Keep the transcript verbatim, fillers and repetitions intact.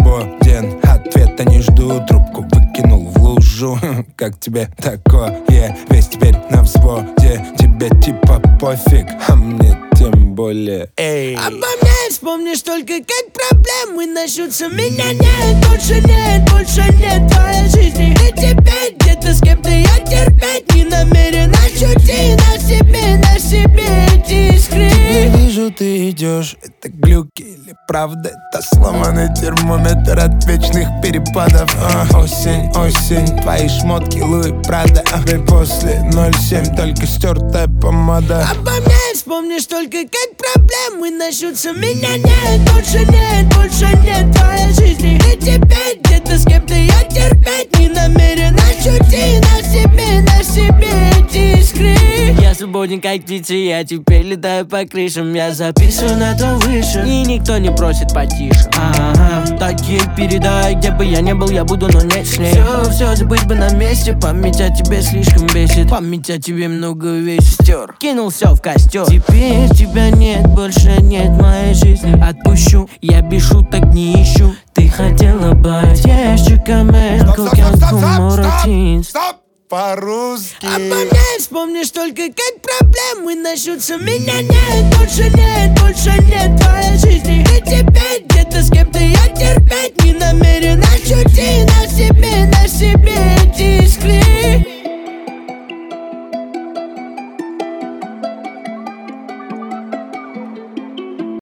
свободен. Ответа не жду, трубку выкинул в лужу. Как тебе такое? Весь теперь на взводе. Тебе типа пофиг, а мне тем более. Эй. Обо мне вспомнишь только как проблемы начнутся. Меня нет, больше нет, больше нет твоей жизни. И теперь где-то с кем-то я терпеть не намерен. Ощути на себе, на себе эти искры. Я вижу, ты идешь, это глюки или правда? Это сломанный термометр от вечных перепадов. а, Осень, осень, твои шмотки Луи Прада. а, После ноль семь только стертая помада. Обо мне вспомнишь только как проблемы начнутся. Меня нет, больше нет, больше нет твоей жизни. И теперь где-то с кем-то я терпеть не намерен. Ощути на себе, на себе эти искры. Я свободен как птица, я теперь летаю по крышам. Я записан на то выше, и никто не просит потише. Ага, так ей передай, где бы я не был, я буду, но не с ней. Все, все забыть бы на месте, память о тебе слишком бесит. Память о тебе много вещей стер, кинул все в костер. Теперь тебя нет, больше нет моей жизни. Отпущу, я без шуток не ищу. Ты хотела быть ящиками, Стоп, стоп, по-русски. Обо мне вспомнишь только как проблемы начнутся. Меня нет, больше нет, больше нет твоей жизни. И теперь где-то с